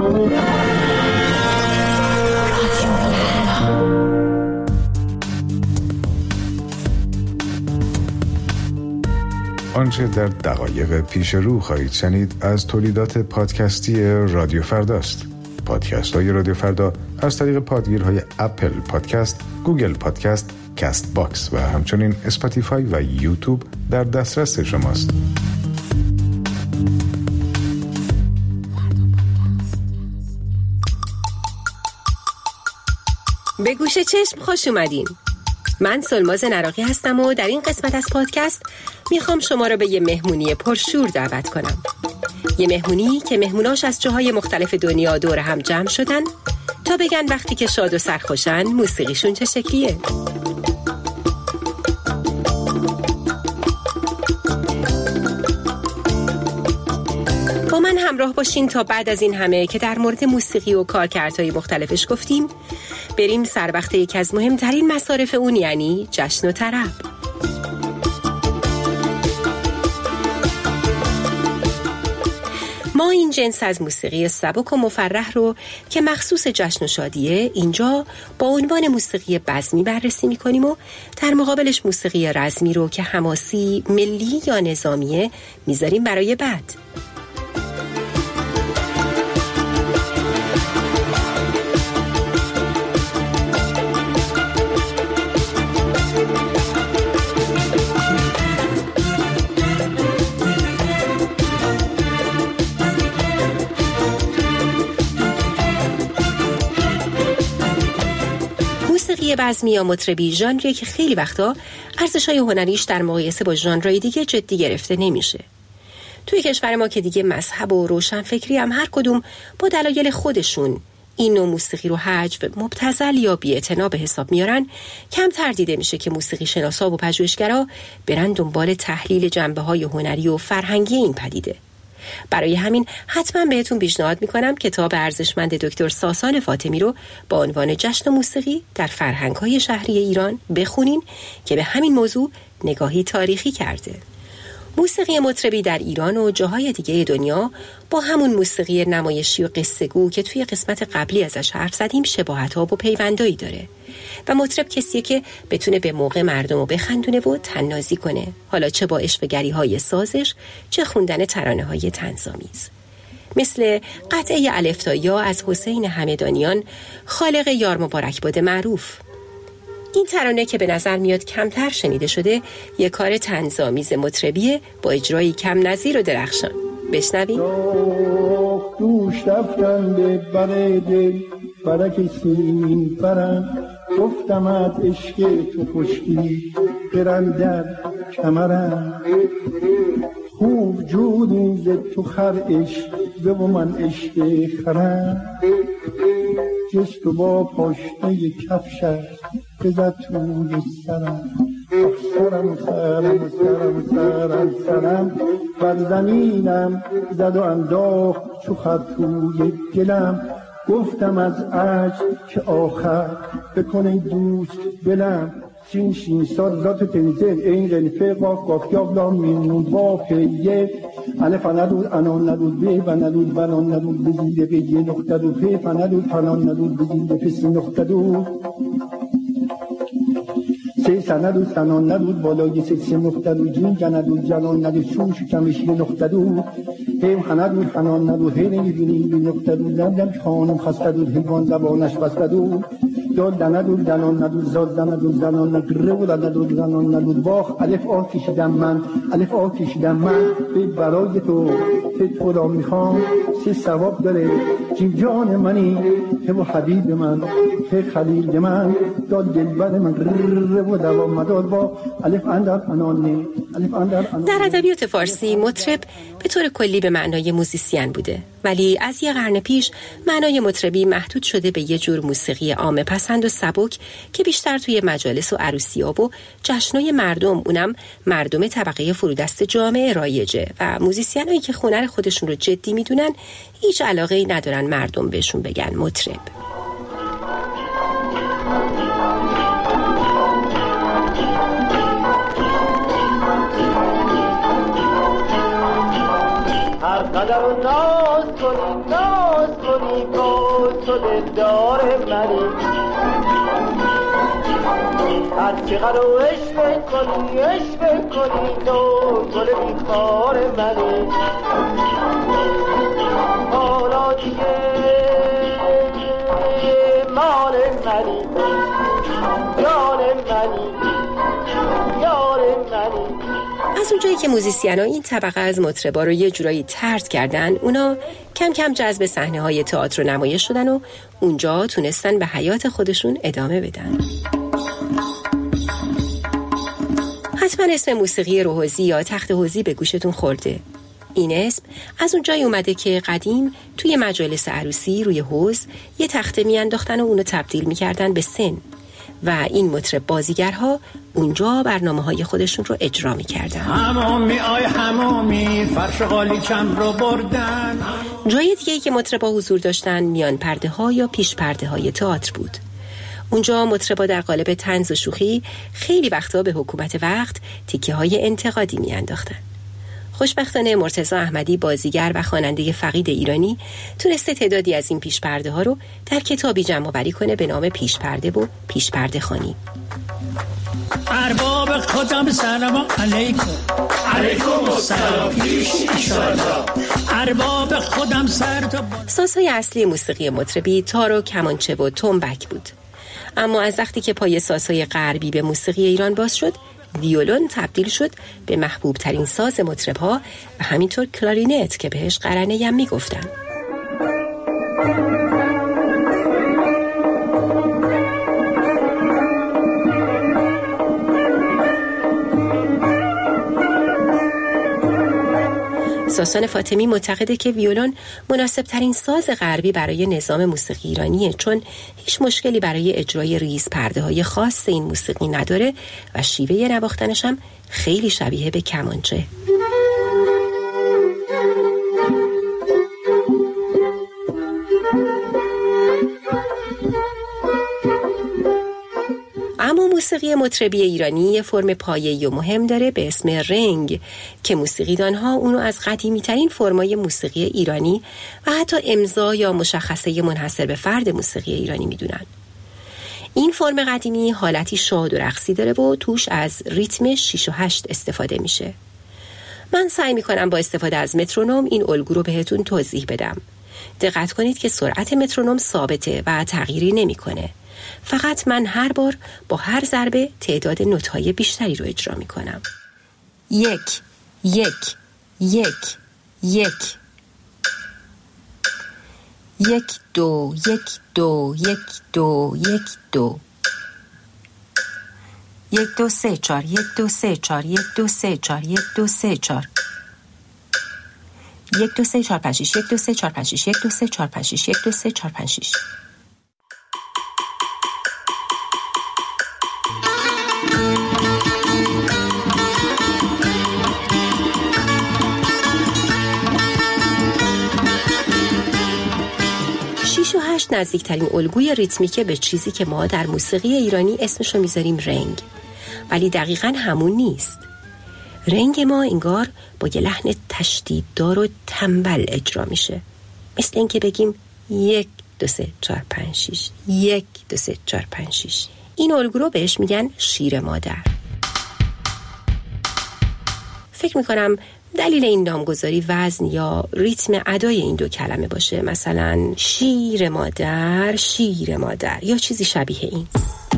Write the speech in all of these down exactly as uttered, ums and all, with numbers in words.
آنچه در دقایق پیش رو خواهید شنید از تولیدات پادکستی رادیو فرداست. پادکست های رادیو فردا از طریق پادگیرهای اپل پادکست، گوگل پادکست، کست باکس و همچنین اسپاتیفای و یوتیوب در دسترس شماست. به گوش چشم خوش اومدین. من سلماز نراقی هستم و در این قسمت از پادکست میخوام شما را به یه مهمونی پرشور دعوت کنم. یه مهمونی که مهموناش از جاهای مختلف دنیا دور هم جمع شدن تا بگن وقتی که شاد و سرخوشن موسیقیشون چه شکلیه. با من همراه باشین تا بعد از این همه که در مورد موسیقی و کارکردهای مختلفش گفتیم بریم سر وقت یکی از مهمترین مصارف اون، یعنی جشن و طرب. ما این جنس از موسیقی سبک و مفرح رو که مخصوص جشن و شادیه اینجا با عنوان موسیقی بزمی بررسی می‌کنیم و در مقابلش موسیقی رزمی رو که حماسی، ملی یا نظامیه میذاریم برای بعد. موسیقی بزمی یا مطربی ژانری که خیلی وقتا ارزش‌های هنریش در مقایسه با ژانرهای دیگه جدی گرفته نمیشه. توی کشور ما که دیگه مذهب و روشنفکری هم هر کدوم با دلایل خودشون این نوع موسیقی رو حجو، مبتذل یا بی‌اعتنا به حساب میارن، کم تردیده میشه که موسیقی شناسا و پژوهشگرا برن دنبال تحلیل جنبه‌های هنری و فرهنگی این پدیده. برای همین حتما بهتون پیشنهاد میکنم کتاب ارزشمند دکتر ساسان فاطمی رو با عنوان جشن و موسیقی در فرهنگ‌های شهری ایران بخونین که به همین موضوع نگاهی تاریخی کرده. موسیقی مطربی در ایران و جاهای دیگه دنیا با همون موسیقی نمایشی و قصه‌گو که توی قسمت قبلی ازش حرف زدیم شباهت‌ها و پیوندایی داره و مطرب کسیه که بتونه به موقع مردم رو بخندونه و طنازی کنه، حالا چه با اشوه‌گری‌های سازش چه خوندن ترانه‌های طنزآمیز. مثل قطعه الفتایا از حسین همدانیان، خالق یار مبارک باد معروف. این ترانه که به نظر میاد کمتر شنیده شده یک کار طنزآمیز مطربیه با اجرایی کم نظیر و درخشان. بشنویم. دوش رفتم به بره دل برک سیم برم، گفتمت عشق تو خشکی برم در کمرم، خوب جودی ز تو خر عشق و من عشق خرم، جست و با پاشنه کفشت بزد توی سرم، سرم سرم سرم سرم سرم بر زمینم زد و انداخت چو خر توی گلم، گفتم از عجب که آخر بکنه دوست بلم، سین شین سال ذات تنزل این غنفه قاف قاف یابلام مینون باقیه الف ندود انان ندود به و ندود بنان ندود بزیده به یه نقطه دو په فندود پنان ندود بزیده پسی نقطه دو سه سندود سنان ندود بالای سه سه نقطه دو جین جندود جنان ندود شوش کمش یه نقطه دو هیم هندود هنان ندود هی نمیبینی به نقطه دو لم خانم خسته دود حیوان زبانش بسته دود دال دندود دنان ندود زاد دندود زنان ندود دندود زنان ندود باخ الف آ کشیدم من الف آ کشیدم من به برای تو که تو را میخوام سه ثواب داره جین جان منی که و حبیب من که خلیل من دال دلبر من و دوام مدار با الف اندر انانه الف اندر انانه. در ادبیات فارسی مطرب به طور کلی به معنای موزیسین بوده، ولی از یه قرن پیش معنای مطربی محدود شده به یه جور موسیقی عامه پسند و سبک که بیشتر توی مجالس و عروسی‌ها و جشن‌های مردم، اونم مردم طبقه فرودست جامعه رایجه و موزیسینایی که هنر خودشون رو جدی میدونن هیچ علاقه‌ای ندارن مردم بهشون بگن مطرب. هر قدر و ناز کنی ناز کنی باز تو دلدار منی هر چقدر و عشق کنی عشق کنی تو گل بیکار منی حالا دیگه مال منی یار منی یار منی. از اونجایی که موزیسینا این طبقه از مطربا رو یه جورایی طرد کردن، اونا کم کم جذب صحنه‌های تئاتر و نمایش شدن و اونجا تونستن به حیات خودشون ادامه بدن. حتما اسم موسیقی روحوزی یا تخت حوزی به گوشتون خورده. این اسم از اونجایی اومده که قدیم توی مجالس عروسی روی حوض یه تخته میانداختن و اونو تبدیل میکردن به سن و این مطرب بازیگرها اونجا برنامه‌های خودشون رو اجرا می‌کردن. همامی آی همامی فرش قالیچم رو بردن. جای دیگه‌ای که مطربا حضور داشتن میان پرده‌ها یا پیش پرده‌های تئاتر بود. اونجا مطربا در قالب طنز و شوخی خیلی وقتا به حکومت وقت تیکه‌های انتقادی میانداختن. خوشبختانه مرتضی احمدی بازیگر و خواننده فقید ایرانی تونسته تعدادی از این پیش پرده ها رو در کتابی جمع‌آوری کنه به نام پیش پرده و پیش پرده خوانی. ارباب خودم سلام علیکم. علیکم السلام پیش ایشالله. ارباب خودم سر تا سازهای اصلی موسیقی مطربی تار و کمانچه و تنبک بود. اما از وقتی که پای سازهای غربی به موسیقی ایران باز شد، ویولون تبدیل شد به محبوب ترین ساز مطرب‌ها و همینطور کلارینت که بهش قرنه هم میگفتن. ساسان فاطمی معتقده که ویولون مناسب ترین ساز غربی برای نظام موسیقی ایرانیه، چون هیچ مشکلی برای اجرای ریز پرده های خاص این موسیقی نداره و شیوه نواختنش هم خیلی شبیه به کمانچه. اما موسیقی مطربی ایرانی یه فرم پایه‌ای و مهم داره به اسم رنگ که موسیقیدان‌ها اونو از قدیمی‌ترین فرمای موسیقی ایرانی و حتی امضا یا مشخصه منحصر به فرد موسیقی ایرانی میدونن. این فرم قدیمی حالتی شاد و رقصی داره و توش از ریتم شش و هشت استفاده میشه. من سعی میکنم با استفاده از مترونوم این الگو رو بهتون توضیح بدم. دقت کنید که سرعت مترونوم ثابته و تغییری نمیکنه. فقط من هر بار با هر ضربه تعداد نوت‌های بیشتری رو اجرا میکنم. یک، یک، یک، یک. یک، دو، یک، دو، یک، دو، یک، دو. یک، دو، سه، چار، یک، دو، سه، چار، یک، دو، سه، چار، یک، دو، سه، چار. یک، دو، سه، چار، پنج، شش، یک، دو، سه، چار، پنج، شش، یک، دو، سه، چار، پنج، شش، یک، دو، سه، چار، پنج، شش. شش و هشت نزدیکترین الگوی ریتمیکه به چیزی که ما در موسیقی ایرانی اسمشو میذاریم رنگ، ولی دقیقاً همون نیست. رنگ ما انگار با یه لحن تشدیددار و تنبل اجرا میشه، مثل اینکه بگیم یک دو سه چهار پنج شش، یک دو سه چهار پنج شش. این الگو رو بهش میگن شیر مادر. فکر میکنم دلیل این نامگذاری وزن یا ریتم ادای این دو کلمه باشه، مثلا شیر مادر، شیر مادر یا چیزی شبیه این.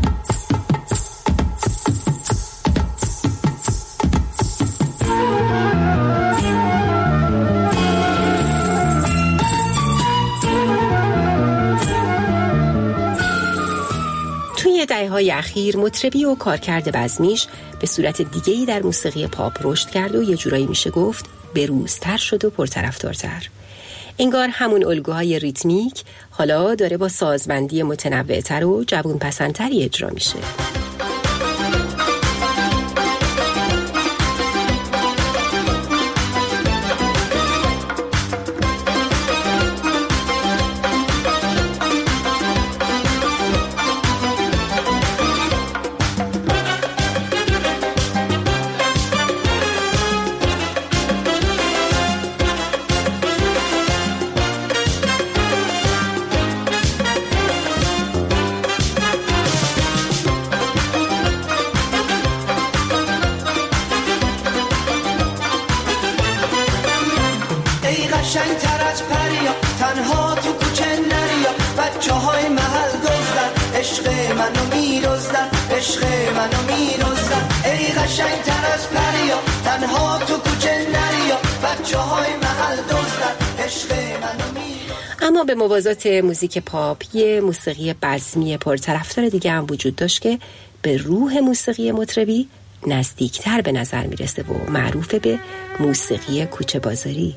توی دهه‌های اخیر مطربی و کارکرد بزمیش به صورت دیگه‌ای در موسیقی پاپ رشد کرد و یه جورایی میشه گفت بروزتر شد و پرطرفدارتر. انگار همون الگوهای ریتمیک حالا داره با سازبندی متنوع‌تر و جوان‌پسندتری اجرا میشه. قشنگ تر از پریا تنها تو کوچه نریا بچه های محل دزدن عشق منو میرزدن عشق منو میرزدن ای قشنگ تر از پریا تنها تو کوچه نریا بچه های محل دزدن عشق منو میرزدن. اما به موازات موزیک پاپ یه موسیقی بزمی پرطرفدار دیگه هم وجود داشت که به روح موسیقی مطربی نزدیکتر به نظر میرسه و معروف به موسیقی کوچه بازاری.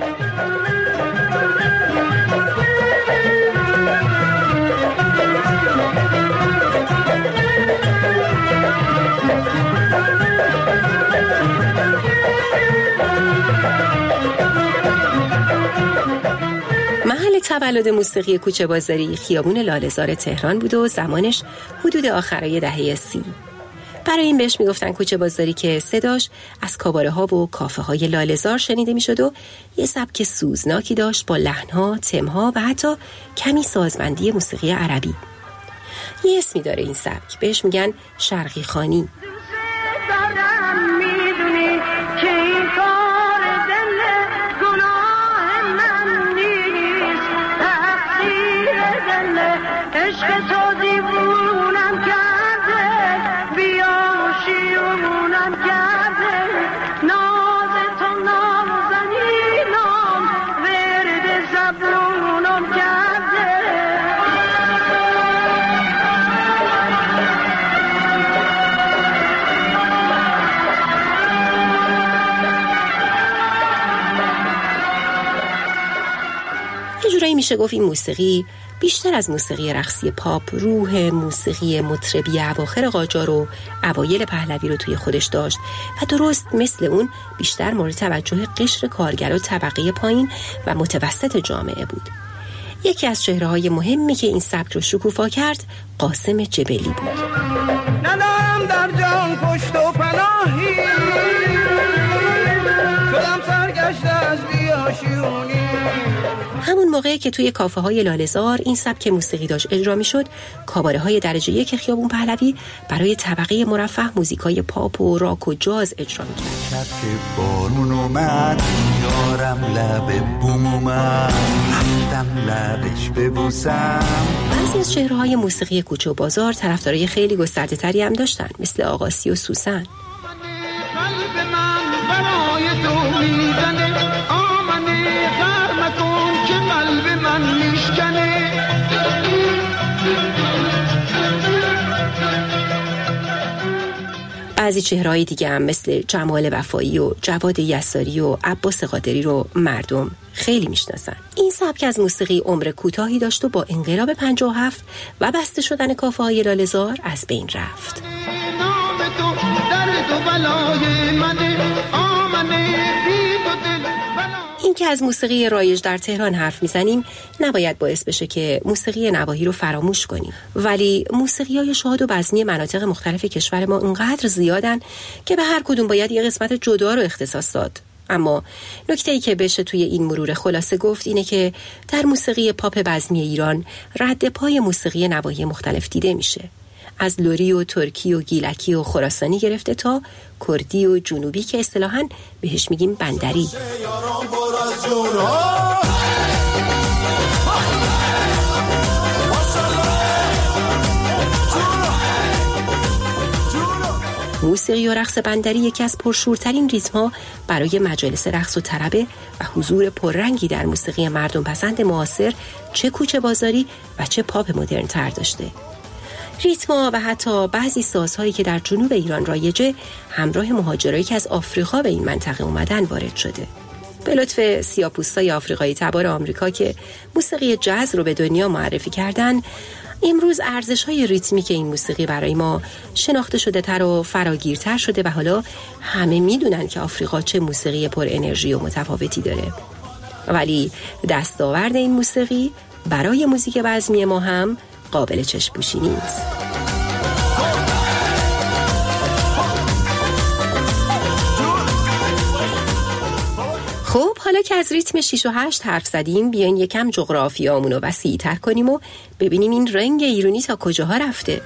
تولد موسیقی کوچه بازاری خیابون لاله‌زار تهران بود و زمانش حدود آخرای دهه سی. برای این بهش میگفتن کوچه بازاری که صداش از کاباره ها و کافه های لاله‌زار شنیده میشد و یه سبک سوزناکی داشت با لحن‌ها، تم‌ها و حتی کمی سازبندی موسیقی عربی. یه اسمی داره این سبک، بهش میگن شرقی خوانی. عشق تو دیوونم کرده بیا شیونم کرده ناز تو نازنینم ورد زبونم کرده. یه جورایی میشه گفت این موسیقی بیشتر از موسیقی رقصی پاپ روح موسیقی مطربی اواخر قاجار و اوایل پهلوی رو توی خودش داشت و درست مثل اون بیشتر مورد توجه قشر کارگر و طبقه پایین و متوسط جامعه بود. یکی از چهره‌های مهمی که این سبک رو شکوفا کرد قاسم جبلی بود. ندارم در جان پشت و پناهی شدم سرگشته از بیاشیونی. همون موقعی که توی کافه های لاله‌زار این سبک موسیقی داشت اجرا می شد، کاباره های درجه یک خیابون پهلوی برای طبقه مرفه موزیکای پاپ و راک و جاز اجرا می کرد. بارون اومد یارم لب بوم اومد رفتم لبش ببوسم. بعضی از چهره‌های موسیقی کوچه و بازار طرفدارای خیلی گسترده تری هم داشتن، مثل آقاسی و سوسن. قلب من برای تو میزنه آمنه غرم کن که قلب من میشکنه. بعضی چهره‌های دیگه هم مثل جمال وفایی و جواد یساری و عباس قادری رو مردم خیلی میشناسن. این سبک از موسیقی عمر کوتاهی داشت و با انقلاب پنجاه و هفت و بسته شدن کافه های لاله‌زار از بین رفت. این که از موسیقی رایج در تهران حرف میزنیم نباید باعث بشه که موسیقی نواحی رو فراموش کنیم، ولی موسیقی‌های شاد و بزمی مناطق مختلف کشور ما اونقدر زیادن که به هر کدوم باید یه قسمت جدا رو اختصاص داد. اما نکته‌ای که بشه توی این مرور خلاصه گفت اینه که در موسیقی پاپ بزمی ایران رد پای موسیقی نواحی مختلف دیده میشه، از لری و ترکی و گیلکی و خراسانی گرفته تا کردی و جنوبی که اصطلاحاً بهش میگیم بندری. موسیقی و رقص بندری یکی از پرشورترین ریتم‌ها برای مجالس رقص و طربه و حضور پررنگی در موسیقی مردم پسند معاصر، چه کوچه بازاری و چه پاپ مدرن تر داشته. ریتم‌ها و حتی بعضی سازهایی که در جنوب ایران رایجه همراه مهاجرایی که از آفریقا به این منطقه اومدن وارد شده. به لطف سیاه‌پوستای آفریقایی تبار آمریکا که موسیقی جاز رو به دنیا معرفی کردن، امروز ارزش‌های ریتمیک این موسیقی برای ما شناخته شده تر و فراگیرتر شده و حالا همه میدونن که آفریقا چه موسیقی پر انرژی و متفاوتی داره. ولی دستاورد این موسیقی برای موزیک بزمی ما هم قابل چشم‌پوشی نیست. خب حالا که از ریتم شش و هشت حرف زدیم، بیاین یکم جغرافیامون رو وسیع‌تر کنیم و ببینیم این رنگ ایرانی تا کجاها رفته.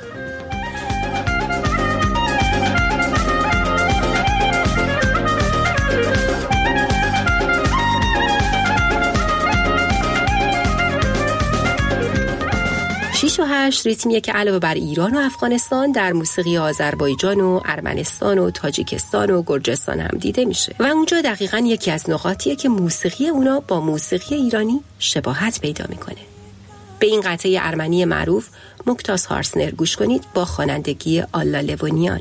شش و هشت ریتمیه که علاوه بر ایران و افغانستان در موسیقی آذربایجان و ارمنستان و تاجیکستان و گرجستان هم دیده میشه و اونجا دقیقاً یکی از نقاطیه که موسیقی اونا با موسیقی ایرانی شباهت پیدا میکنه. به این قطعه ارمنی معروف موکتاس هارسنر گوش کنید با خوانندگی آلا لوونیان.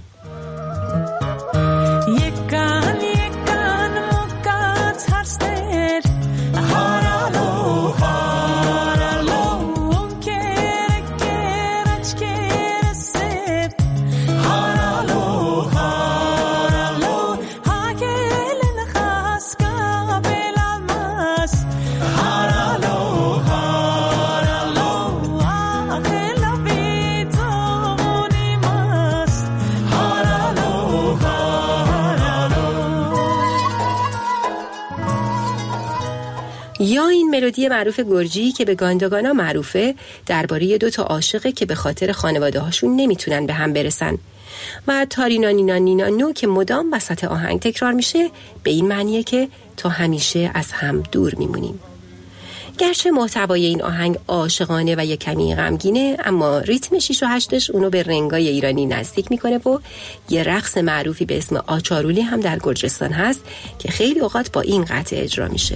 یا این ملودی معروف گرجی که به گانداگانا معروفه، درباره دو تا عاشقه که به خاطر خانواده هاشون نمیتونن به هم برسن و تارینا نینا نینا نو که مدام وسط آهنگ تکرار میشه به این معنیه که تا همیشه از هم دور میمونیم. گرچه محتوای این آهنگ عاشقانه و یک کمی غمگینه، اما ریتم شش و هشتش اونو به رنگای ایرانی نزدیک میکنه و یه رقص معروفی به اسم آچارولی هم در گرجستان هست که خیلی اوقات با این قطعه اجرا میشه.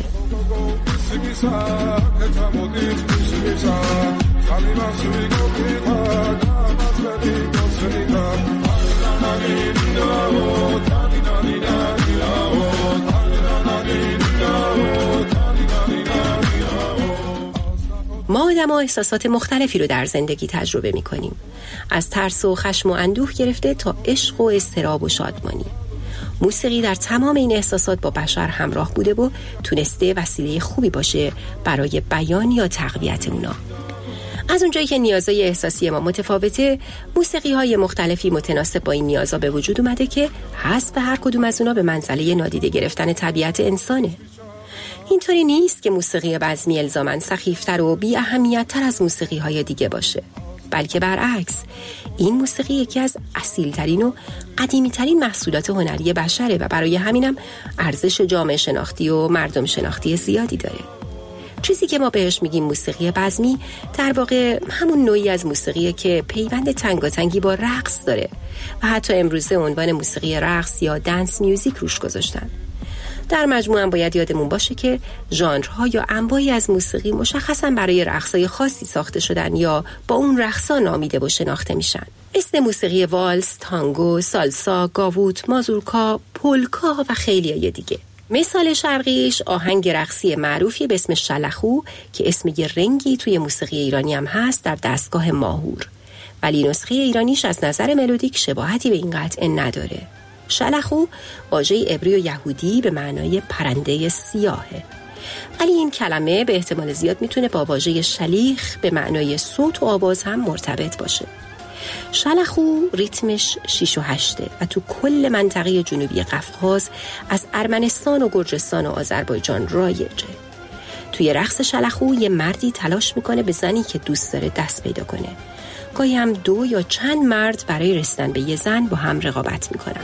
ما آدم‌ها احساسات مختلفی رو در زندگی تجربه می‌کنیم، از ترس و خشم و اندوه گرفته تا عشق و اضطراب و شادمانی. موسیقی در تمام این احساسات با بشر همراه بوده و تونسته وسیله خوبی باشه برای بیان یا تقویت اونا. از اونجایی که نیازهای احساسی ما متفاوته، موسیقی‌های مختلفی متناسب با این نیازها به وجود اومده که حسب هر کدوم از اونا به منزله نادیده گرفتن طبیعت انسانه. اینطوری نیست که موسیقی بزمی الزاماً سخیفتر و بی اهمیت‌تر از موسیقی‌های دیگه باشه، بلکه برعکس، این موسیقی یکی از اصیل‌ترین و قدیمی‌ترین محصولات هنری بشره و برای همینم ارزش جامعه شناختی و مردم شناختی زیادی داره. چیزی که ما بهش میگیم موسیقی بزمی در واقع همون نوعی از موسیقیه که پیوند تنگاتنگی با رقص داره و حتی امروزه عنوان موسیقی رقص یا دنس میوزیک روش گذاشتن. در مجموع هم باید یادمون باشه که ژانرها یا انواعی از موسیقی مشخصاً برای رقصای خاصی ساخته شدن یا با اون رقصا نامیده و شناخته میشن، مثل موسیقی والس، تانگو، سالسا، گاووت، مازورکا، پولکا و خیلیای دیگه. مثال شرقیش آهنگ رقصی معروفی به اسم شلخو که اسم یه رنگی توی موسیقی ایرانی هم هست در دستگاه ماهور، ولی نسخه ایرانیش از نظر ملودیک شباهتی به این قطعه نداره. شلخو واژه عبری و یهودی به معنای پرنده سیاهه، ولی این کلمه به احتمال زیاد میتونه با واژه شلیخ به معنای صوت و آواز هم مرتبط باشه. شلخو ریتمش شیش و هشته و تو کل منطقه جنوبی قفقاز از ارمنستان و گرجستان و آذربایجان رایجه. توی رقص شلخو یه مردی تلاش میکنه به زنی که دوست داره دست پیدا کنه. گاهی هم دو یا چند مرد برای رسیدن به یه زن با هم رقابت میکنن.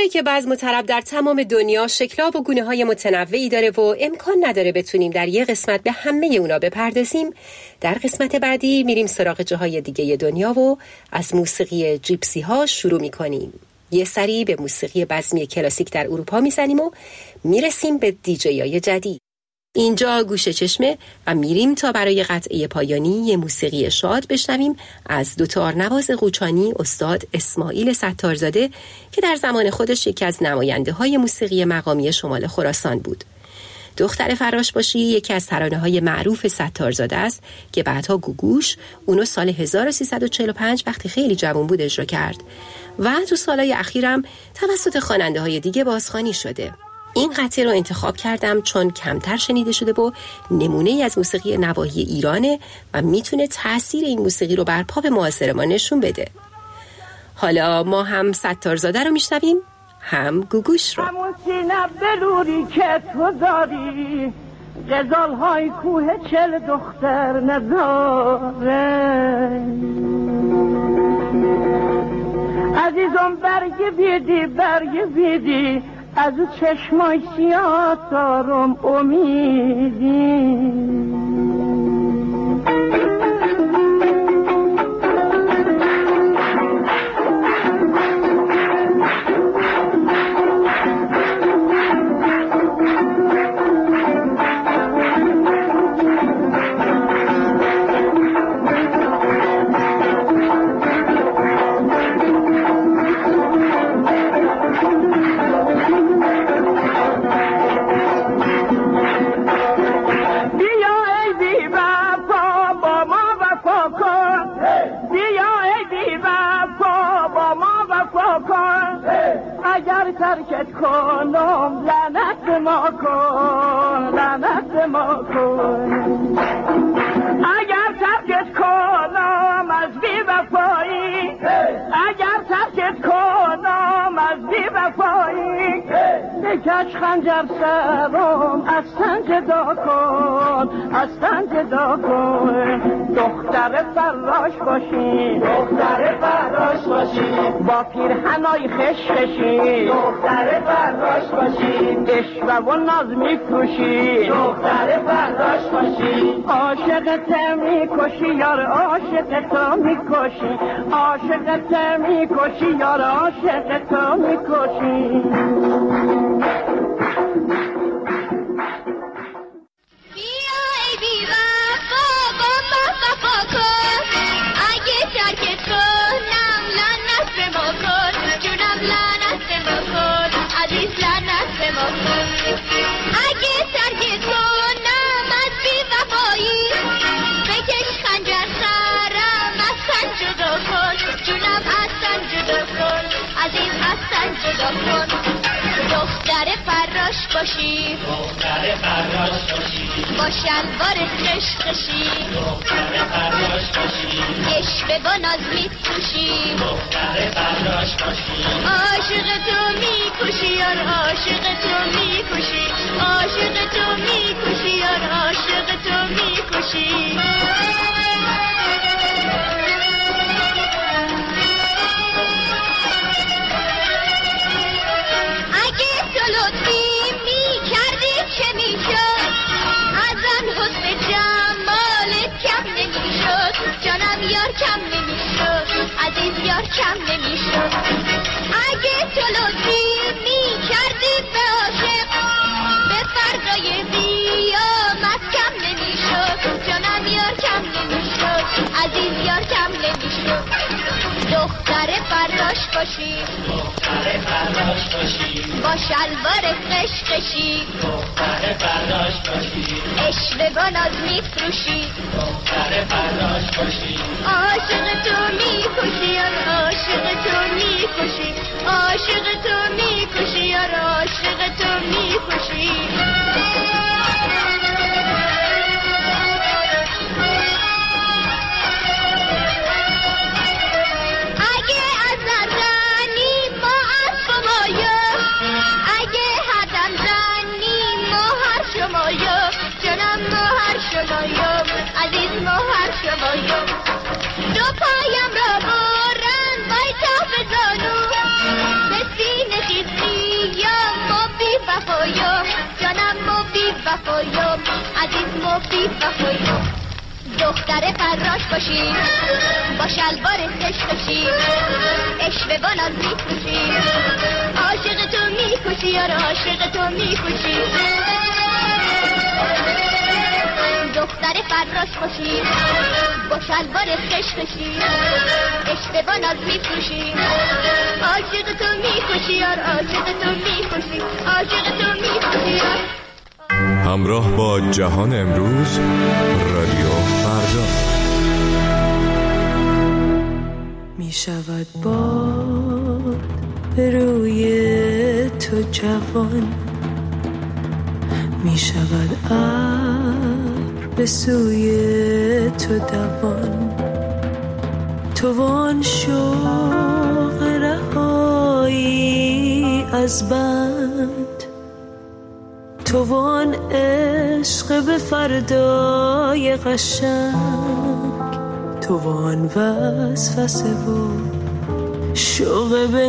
جایی که بزم و طرب در تمام دنیا شکل‌ها و گونه‌های متنوعی داره و امکان نداره بتونیم در یه قسمت به همه اونا بپردازیم، در قسمت بعدی میریم سراغ جاهای دیگه دنیا و از موسیقی جیپسی ها شروع میکنیم. یه سری به موسیقی بزمی کلاسیک در اروپا میزنیم و میرسیم به دیجی‌های جدید. اینجا گوشه چشمه و میریم تا برای قطعه پایانی یه موسیقی شاد بشنویم از دوتارنواز قوچانی استاد اسماعیل ستارزاده که در زمان خودش یکی از نماینده های موسیقی مقامی شمال خراسان بود. دختر فراش باشی یکی از ترانه‌های معروف ستارزاده است که بعدها گوگوش اونو سال هزار و سیصد و چهل و پنج وقتی خیلی جوان بود اجرا کرد و تو سالهای اخیرم توسط خواننده‌های دیگه بازخوانی شده. این قطعه رو انتخاب کردم چون کمتر شنیده شده و نمونه ای از موسیقی نواحی ایرانه و میتونه تأثیر این موسیقی رو بر پاپ معاصر ما نشون بده. حالا ما هم ستارزاده رو میشنویم هم گوگوش رو. همون سینه بلوری که تو داری غزال های کوه چل دختر نداره. عزیزم برگ بیدی برگ بیدی از او چشمای سیاه دارم امیدی. ترکت کنم لعنت ما کن لعنت ما کن. اگر ترکت کنم از بی وفایی اگر ترکت کنم از بی وفایی بکش خنجر سرم از تن جدا کن از تن جدا کن. دختر فراش باشی دختر فراش باشی با پیرهنای خشخشی دختر فراش باشی عشوه و ناز میکشی دختر فراش باشی عاشقت میکشی یار عاشقت میکشی عاشقت میکشی یار عاشقت میکشی. دختر فراش باشی دختر فراش باشی با شلوار خشخشی دختر فراش باشی عشوه با ناز می‌پوشی دختر فراش باشی عاشق تو می‌کشی یار عاشق تو می‌کشی عاشق تو می‌کشی یار عاشق تو می‌کشی. کم نمیشد عزیز یار کم نمیشد. اگه تو لطفی میکردی به عاشق به فردای قیامت کم نمیشد جانم یار کم نمیشد عزیز یار کم نمیشد. دختر فراش باشی دختر فراش باشی با شلوار خشخشی دختر فراش باشی عشوه با ناز میفروشی دختر فراش باشی عاشق تو میکشی یار عاشق تو میکشی عاشق تو میکشی یار عاشق تو میکشی. عزیز موهر شمایم دو پایم را برن بای تا به زانو به سینه خیز وفایم عزیز مفید وفایم دختر فراش باشی با شلوار خشخشی عشق با ناز میکشی عاشق تو میکشی یار عاشق تو میکشی دختر فراش باشی با شلوار خشخشی عشق با ناز میکشی عاشق تو میکشی یار عاشق تو میکشی عاشق تو میکشی همراه با جهان امروز رادیو فردا. می شود باد به روی تو جوان، می شود ابر به سوی تو دوان، تو وان شوق رهایی از بند، تو وان عشق به فردای قشنگ، تو وان وسوسه و شوق به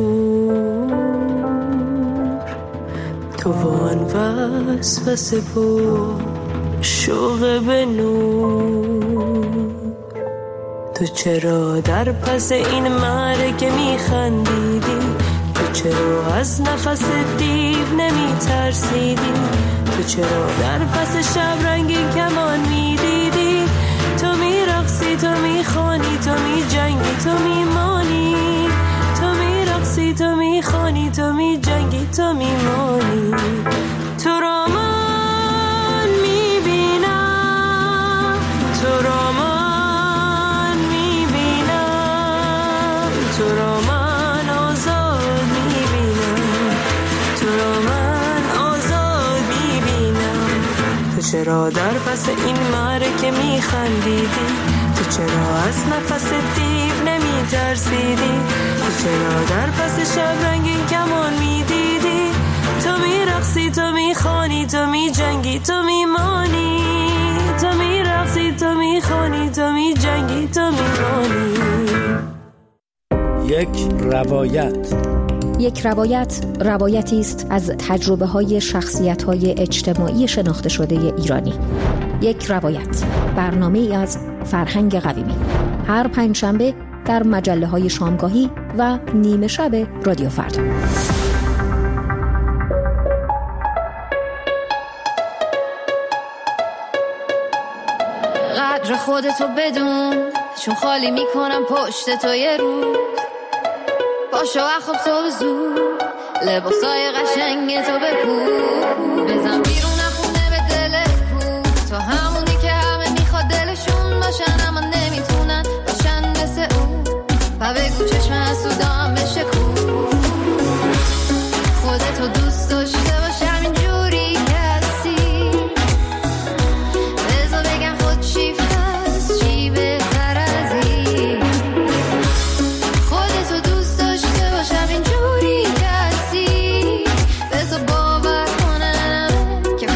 نور، تو وان وسوسه و شوق به نور. تو چرا در پس این معرکه میخندیدی؟ تو چرا از نفس دیو نمی ترسیدی؟ تو چرا در پس شب رنگی کمان می دیدی؟ تو می رقصی، تو می خانی، تو می جنگی، تو می مانی، تو می رقصی، تو می خانی، تو می جنگی، تو می مانی. تو را من می بینم، تو را من می بینم، تو را من چرا در پس این معرکه میخندیدی؟ تو چرا از نفس دیو نمی ترسیدی؟ تو چرا در پس شب رنگین کمان میدیدی؟ تو میرقصی، تو میخوانی، تو میجنگی، تو میمانی، تو میرقصی، تو میخوانی، تو میجنگی، تو میمانی. یک روایت. یک روایت روایتی است از تجربه های شخصیت های اجتماعی شناخته شده ایرانی. یک روایت، برنامه ای از فرهنگ قویمی، هر پنجشنبه در مجله های شامگاهی و نیمه شب رادیو فردا. قدر خودتو بدون، چون خالی میکنم پشت تو یه روز. پاشو اخواب صبح زود، لباسای قشنگ تو بپوش، بزن بیرون خونه به دل کو. تو همونی که همه میخواد دلشون باشن اما نمیتونن باشن مثل اون. و بگو چشم حسودام بشه کو. خودتو دوست داشته باش همینجوری که هستی، بذار بگم خود چی فست چی بهتر از این. خودتو دوست داشته باش همینجوری که هستی، بذار باور کنم که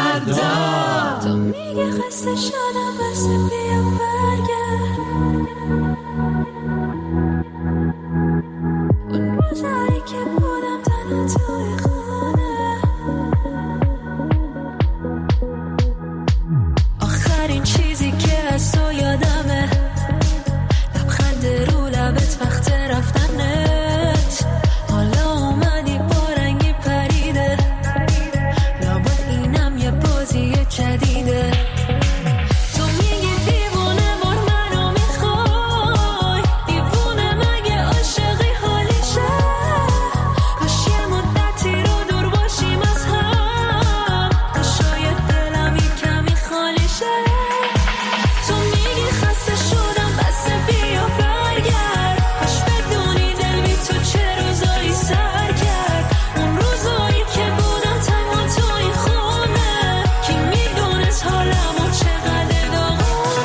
فردا. تو میگه خسته شدم بس بیا برگرد، اون روزایی که بودم تنها توی خونه، آخرین چیزی که از تو یادمه لبخند رو لبت وقت رفتنت. حالا اومدی با رنگی پریده، لابد اینم یه بازی جدیده. تو میگی دیوونه بار منو میخوای، دیوونه مگه عاشقی حالیشه؟ کاش یه مدتی رو دور باشیم از هم، تا شاید دلم یه کمی خالی شه. تو میگی خسته شدم بس بیا برگرد، کاش بدونی دل بی تو چه روزایی سر کرد. اون روزایی که بودم تنها تو این خونه، کی میدونست حالمو چقدر داغونه.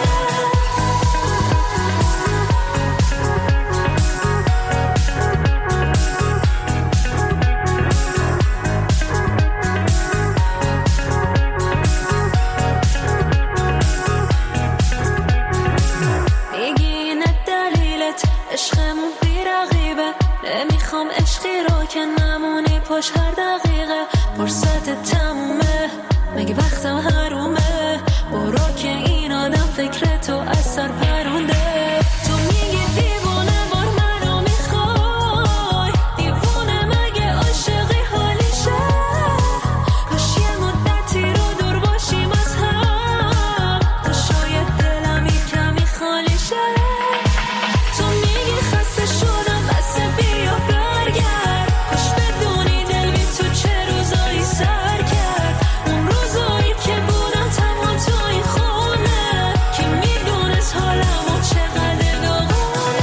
میگی اینه دلیلت عشقمون بی رقیبه، نمیخوام عشقی رو که نمونی پاش هر دقیقه. فرصت تمومه مگه وقتم حرومه، برو که این آدم فکر تو از سر پرونده. تو میگی دیوونه بار منو میخوای، دیوونه مگه عاشقی حالیشه؟ کاش یه مدتی رو دور باشیم از هم، تا شاید دلم یه کمی خالی شه. تو میگی خسته شدم بس بیا برگرد، کاش بدونی دل بی تو چه روزایی سر کرد. اون روزایی که بودم تنها تو این خونه، کی میدونست حالمو چقدر داغونه.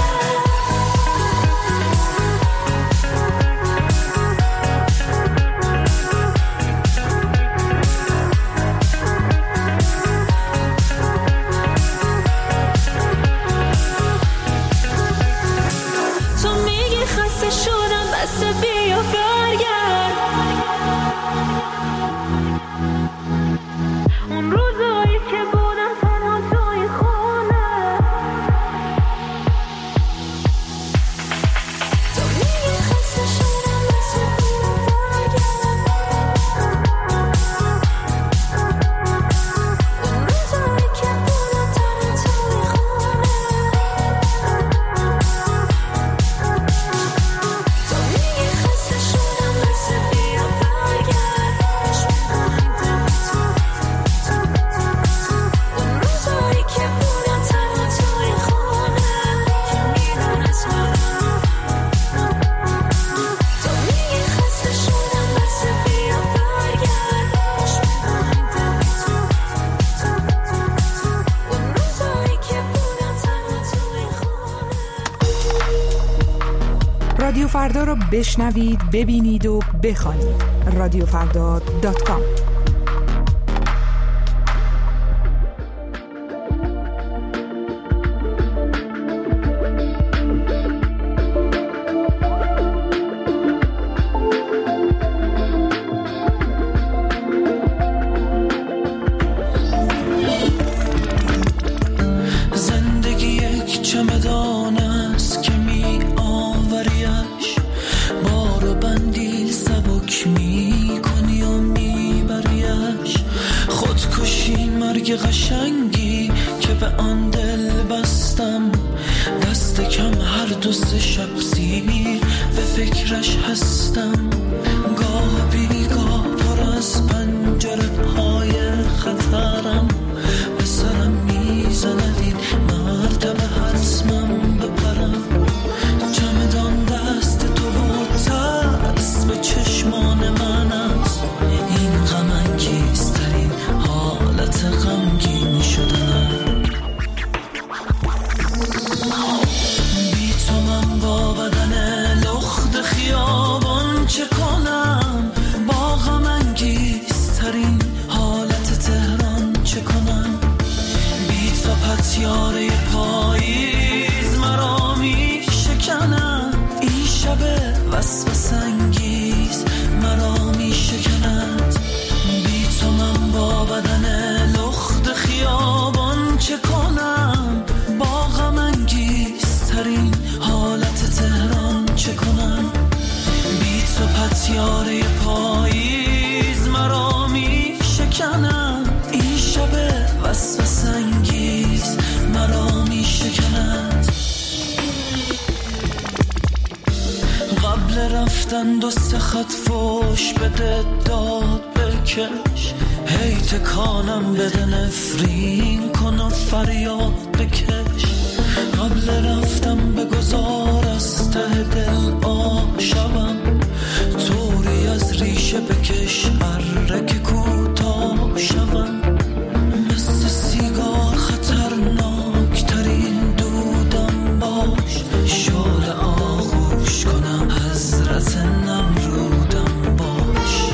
تو میگی خسته شدم بس بیا برگرد، اون روزایی که بودم تنها تو این خونه. تو میگی خسته شدم بس بیا برگرد، اون روزایی که بودم تنها تو این خونه. تو میگی خسته شدم بس بیا برگرد، کاش بدونی دل بی تو، اون روزایی که بودم تنها تو این خونه، کی میدونست حالمو. تو میگی خسته شدم بس بیا برگرد، کاش بدونی دل بی تو، اون روزایی که بودم تنها تو این خونه. رادیو فردا رو بشنوید، ببینید و بخوانید. رادیو فردا دات کام. زندگی یک چمدان است که می آوریش، بارو بندی سبک می کنی و می بریش. خودکشی مرگ قشنگی که به آن دل بستم، دست کم هر دو سه شب زیر به فکرش هستم. گاه بیگاه پر از پنجره های خطرم، به سرم میزند این مرتبه حتمم بپرم. چمدان دست تو و ترس به چشمان من است، این غم انگیزترین حالت غمگین شدنم. بی تو من با بدن لخت خیابان چه کنم، با غم انگیزترین حالت تهران چه کنم. بی تو پتیاره پاییز مرا می شکند، این شب وسوسه انگیز مرا می شکند. بی تو من با خط فوش بده داد بکش، هی تکانم بده نفرین کن و فریاد بکش. قبل رفتم بگذار از ته دل آشبم، طوری از ریشه بکش اره که کوتاه شوم. مثل سیگار خطرناک ترین دودم باش، شعله آغوش کنم حضرت نمرودم باش.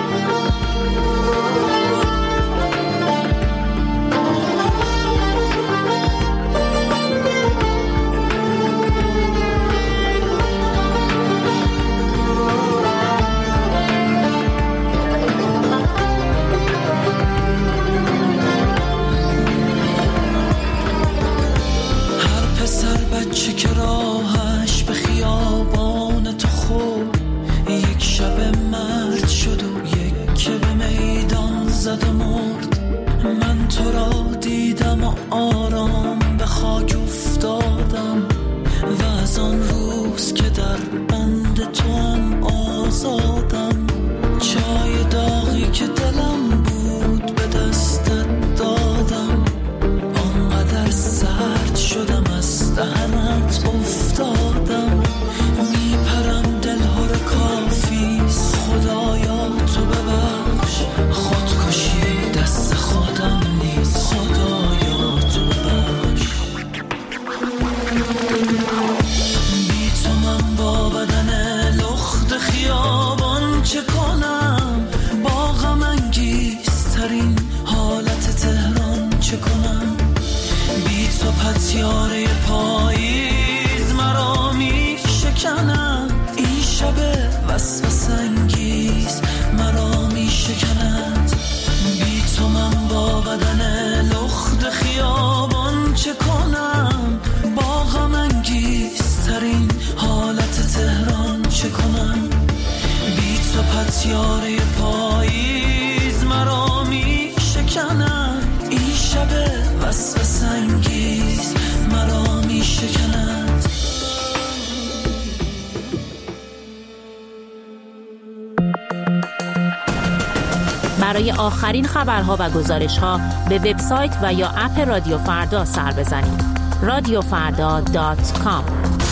برای آخرین خبرها و گزارش‌ها به وبسایت و یا اپ رادیو فردا سر بزنید. رادیو فردا دات کام.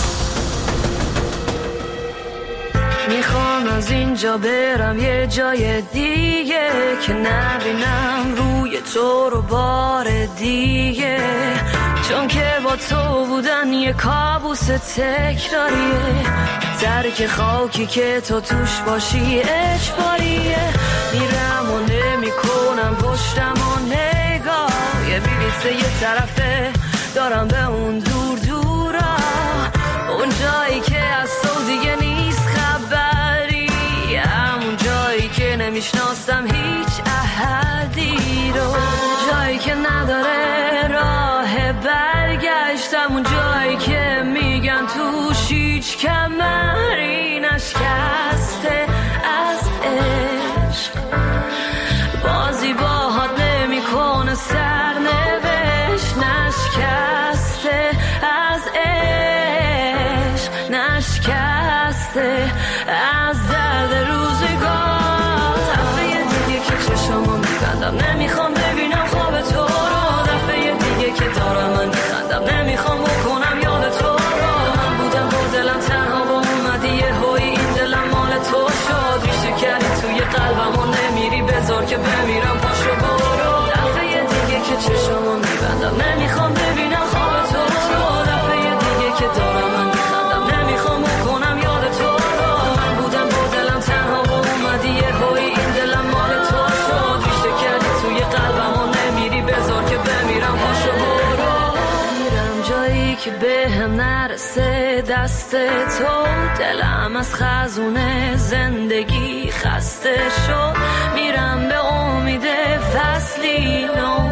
میخوام از اینجا برم یه جای دیگه که نبینم روی تو رو بار دیگه، چون که با تو بودن یه کابوس تکراریه، ترک خاکی که تو توش باشی اجباریه. میرم و نمی کنم پشتم و نگاه، یه بلیت یه طرفه دارم به اون دور دورا، اون جایی که از تو دیگه نیست خبری، همون جایی که نمیشناسم هیچ احدی رو، جایی که نداره راه برگشتم، اون جایی که میگن توش هیچ کمری نشکسته از عشق، بازی باهات نمی کنه سرنوشت، نشکسته از عشق، نشکسته از درد روزگار. دفعه دیگه که چشمو میبندم نمیخوام ببینم خواب تو رو، دفعه دیگه که دارم من میخندم نمیخوام بکنم یاد تو رو، من بودم با دلم تنها و اومدی یه هوی این دلم مال تو شد، ریشه کردی توی قلبم و نمیری بذار که بمیرم پاشو برو. دفعه دیگه که چشمو میبندم نمیخوام ببینم خواب تو رو، دفعه دیگه که دارم من میخندم نمیخوام بکنم یاد تو رو، من بودم با دلم تنها و اومدی یه هوی این دلم مال تو شد، ریشه کردی توی قلبم و نمیری بذار که بمیرم پاشو برو. میرم جایی که به هم نرسه دست تو، دلم از خزونه زندگی خسته شد، میرم به امید فصلی نو،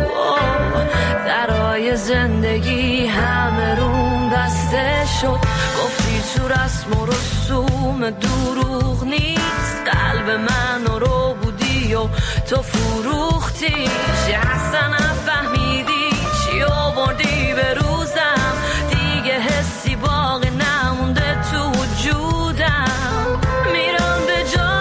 درای زندگی همه روم بسته شد، گفتی تو رسم و رسوم دروغ نیست، قلب من رو بودی و تو فروختی، اصلا نفهمیدی چی آوردی به روزم، دیگه حسی باقی نمونده تو وجودم، میرم به جا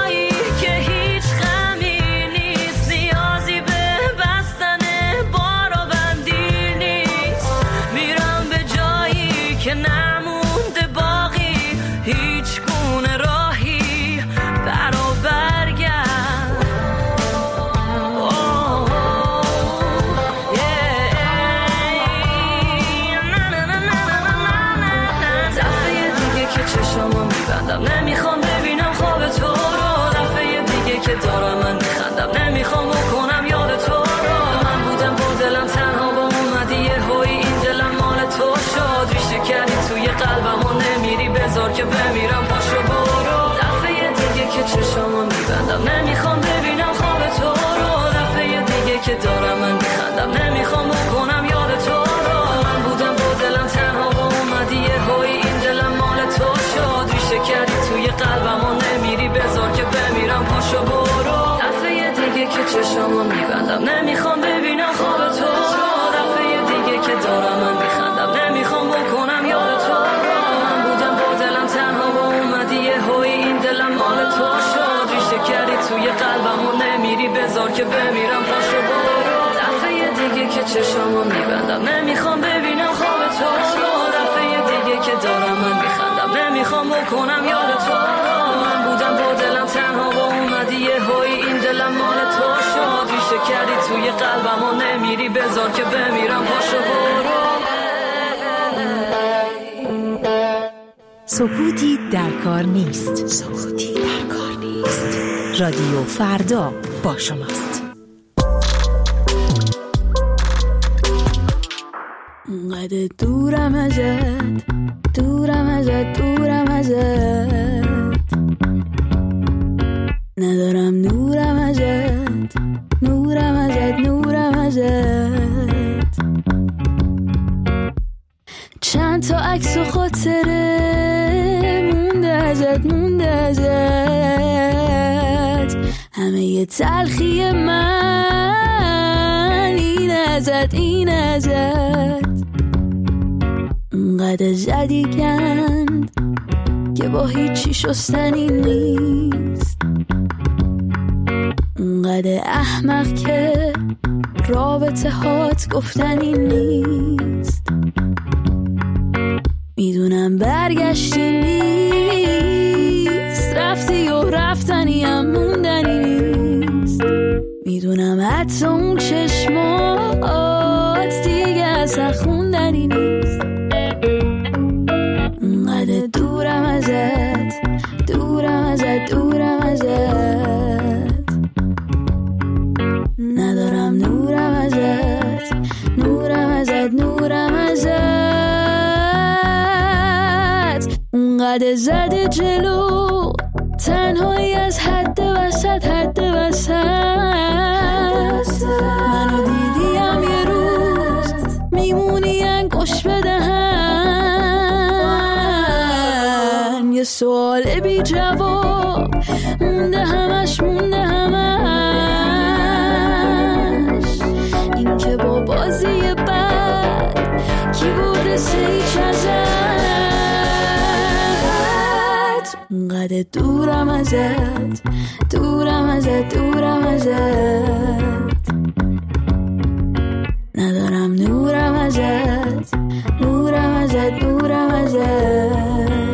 چشامو میبندم نمیخوام ببینم خواب تو رو دفعه دیگه که دارم من میخندم نمیخوام بکنم یاد تو رو من بودم با دلم تنها و اومدی یه هایی این دلم مال تو شد ریشه کردی توی قلبم و نمیری بذار که بمیرم پاشو برو دفعه دیگه که چشامو میبندم نمیخوام ببینم خواب تو رو دفعه دیگه که دارم من میخندم نمیخوام بکنم یاد تو رو من بودم با دلم تنها و اومدی یه هایی این دلم مال تو شد ریشه کردی توی قلبم و نمیری بذار که بمیرم پاشو برو دفعه دیگه که چشامو میبندم نمیخوام ببینم خواب تو رو دفعه دیگه که دارم من میخندم نمیخوام بکنم یاد تو رو من بودم با دلم تنها و اومدی یه هایی این دلم مال تو شد ریشه کردی توی قلبم و نمیری بذار که بمیرم پاشو برو سکوتی در کار نیست سکوتی در کار نیست رادیو فردا با شماست. اونقدر دورم ازت دورم ازت دورم ازت ندارم نورم ازت نورم ازت نورم ازت چند تا عکس و خاطره مونده ازت مونده ازت همه یه تلخی من این ازت این ازت اونقدر زدی گند که با هیچی شستنی نیست اونقدر احمق که رابطه هات گفتنی نیست میدونم برگشتی نیست رفتی و رفتنی هم موندنی نیست میدونم حتی اون چشمات دیگه اصلا خوندنی نیست اونقدر دورم ازت دورم ازت دورم ازت ندارم نورم ازت نورم ازت نورم ازت اونقدر زده جلو تنهایی از حد وسط حد وسط منو دیدیم یه روز میمونی انگوش بدهن یه سوال بی جواب مونده همش مونده همش این که با بازی بد کی برده سیچ ازت اونقدر دورم ازت دورم ازت دورم ازت ندارم نورم ازت نورم ازت نورم ازت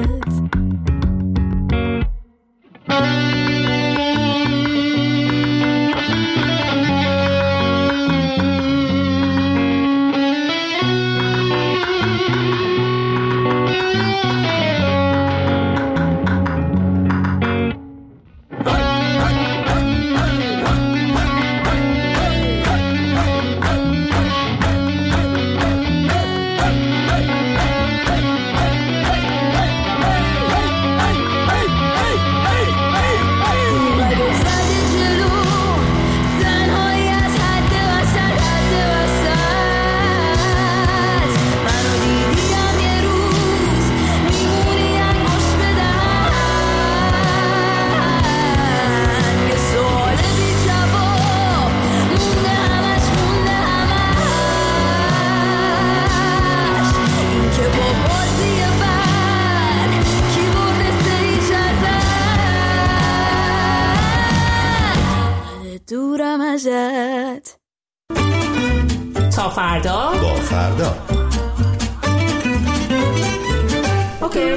دورم ازت تا فردا با فردا اوکی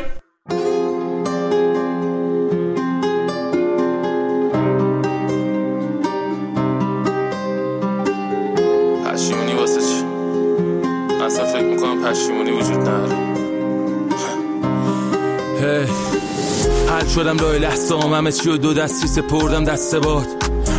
پشیمونی واسه چی؟ اصلا فکر میکنم پشیمونی وجود نداره. هی حل شدم لای لحظه همه چی و دو دستی سپردم دست باد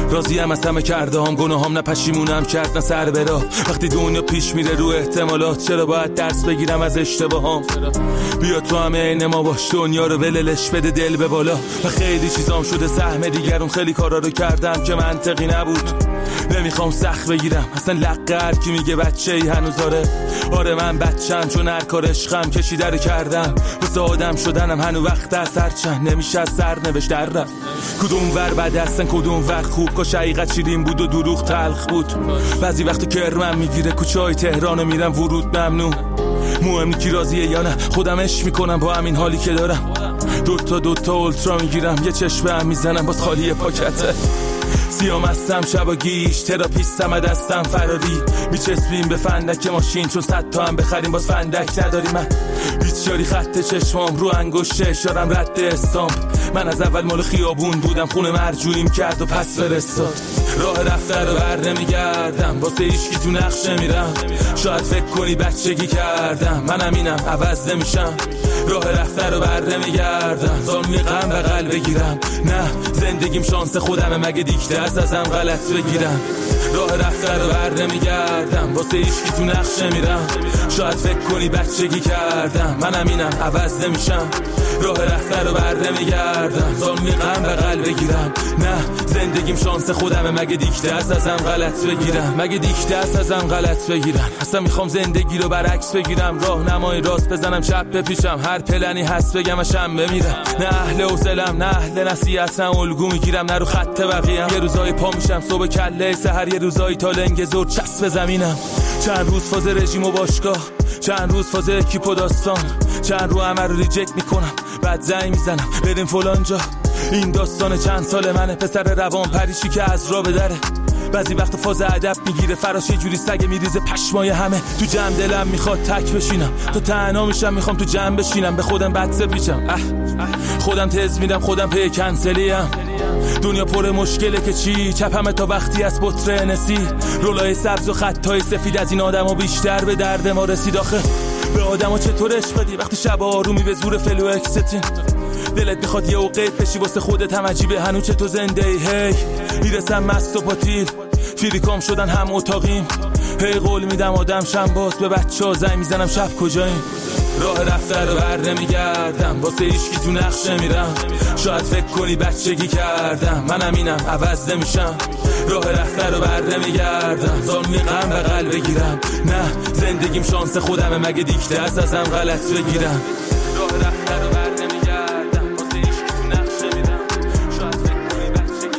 راضیم از همه کرده هم، گناهام نه پشیمونم کرد نه سر برا. وقتی دنیا پیش میره رو احتمالات، چرا باید درس بگیرم از اشتباهام؟ بیا تو همه عین ما باش، دنیا رو وللش بده دل به بالا. و خیلی چیزام شده سهم دیگرون، خیلی کارا رو کردم که منطقی نبود. نمیخوام سخت بگیرم اصلا لقه هر کی میگه بچه ای هنوز آره. آره من بچم چون هر کار عشقم کشیده رو کردم. واسه آدم شدنم هنو وقت از هر چند نمیشه از سر نوشت در رفت. کدوم ور بد هستن کدوم ور خوب، کاش حقیقت شیرین بود و دروغ تلخ بود. بعضی وقت کرمم میگیره کوچه های تهران میرم ورود ممنوع. مهم کی راضیه یا نه، خودم عشق میکنم با همین حالی که دارم. دوتا دوتا اولترا میگیرم یه چشم هم میزنم باز خالی پاکته. سیام هستم شبا گیش، تراپیستم دستم فراری. میچسبیم به فندک ماشین چون صد تا هم بخریم باز فندک نداری. من بیچاری خط چشمام رو انگشت اشارم رد استامپ. من از اول مال خیابون بودم، خونه مرجوعیم کرد و پس فرستاد. راه رفته رو بر نمیگردم، واسه هیچکی تو نقش نمیرم. شاید فکر کنی بچگی کردم، منم اینم عوض نمیشم. راه رفته رو بر نمیگردم، زانوی غم بغل بگیرم. نه زندگیم شانس خودمه، مگه دیکته از ازم غلط بگیرم. راه رفته رو بر نمیگردم، واسه هیچکی تو نقش نمیرم. شاید فکر کنی بچگی کردم، منم اینم عوض نمیشم. راه رفته رو بر نمیگردم، زانوی غم بغل بگیرم. نه زندگیم شانس خودمه، مگه دیکته از ازم غلط بگیرم. مگه دیکته از ازم غلط بگیرم. اصلا میخوام زندگی رو برعکس بگیرم، راه نمای راست بزنم چپ بپیشم. هر پلنی هست بگم اشم بمیرم. نه اهل حوصله‌ام نه اهل نصیحتم، الگو میگیرم نه رو خط بقیه‌ام. یه روزای پا میشم صبح کله سحر، یه روزای تا لنگ زور چسب زمینم. چند روز فاز رژیم و باشگاه، چند روز فاز اکیپ و داستان. چند رو همه رو ریجکت میکنم، بعد زنگ میزنم بریم فلان جا. این داستان چند سال منه، پسر روان پریشی که از راه بدره. بعضی وقت فاز ادب میگیره فراش، یه جوری سگ میریزه پشمای همه. تو جمع دلم میخواد تک بشینم، تو تنها میشم میخوام تو جمع بشینم. به خودم بد پیچم، اه خودم تز میدم خودم پی کنسلیم. دنیا پر مشکله که چی، چپمه تا وقتی از بطر نسی. رولای سبز و خطای سفید از این آدمو بیشتر به درد ما رسید. آخه به آدمو چطور عشق بدی وقتی شب آرومی به زور فلو اکستین. دلت بخواد یه اوقات بشی واسه خودت هم عجیبه هنو چه تو زنده ای. هی میرسم مست و پاتیل، فیریکام شدن هم اتاقیم. هی قول میدم آدم شم باز، به بچه ها زنگ میزنم شب کجاییم. راه رفته رو بر نمیگردم، واسه هیچکی تو نقش نمیرم. شاید فکر کنی بچگی کردم، منم اینم عوض نمیشم. راه رفته رو بر نمیگردم، زانوی غم بغل بگیرم. نه زندگیم شانس خودمه، مگه دیکته از ازم غلط بگیرم. راه رفته رو بر نمیگردم، واسه هیچکی تو نقش نمیرم. شاید فکر کنی بچگی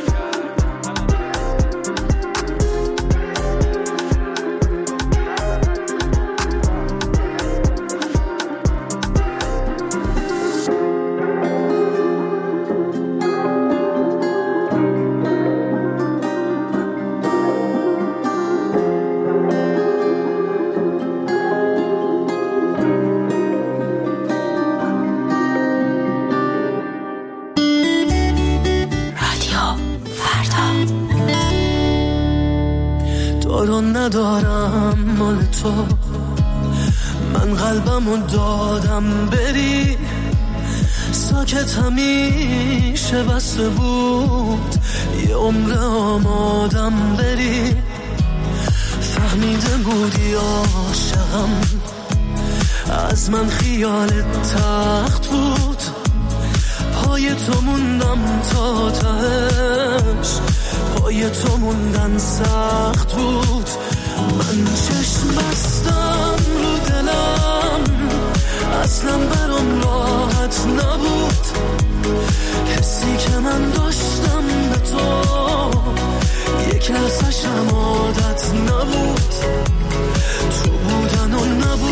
ندارم مال تو، من قلبمو دادم بری. ساکت همیشه بسته بود، یه عمر آمادم بری. فهمیده بودی عاشقم، از من خیالت تخت بود. پای تو موندم تا تهش، پای تو موندن سخت بود. من چشم بستم رو دلم، اصلا برام راحت نبود. حسی که من داشتم به تو، یک لحظه‌شم عادت نبود. تو بودن و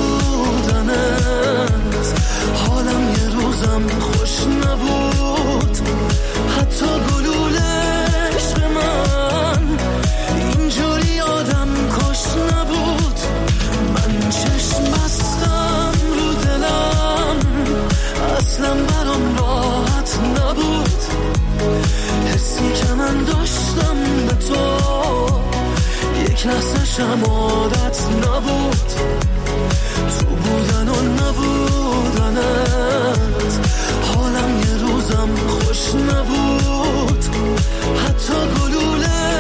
نبودنت، حالم یه روزم خوش نبود. حتی گلولش به من اینجوری آدم کش نبود. من چشم بستم رو دلم، اصلا برام راحت نبود. حسی که من داشتم به تو، یک لحظه شم عادت نبود. تو بودن و نبودنت، حالم یه روزم خوش نبود. حتی گلوله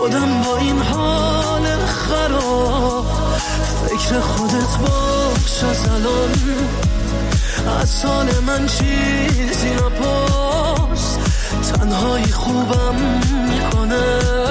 خودم با این حال خراب، فکر خودت باش از الان، از حال من چیزی نپرس، تنهایی خوبم میکنه.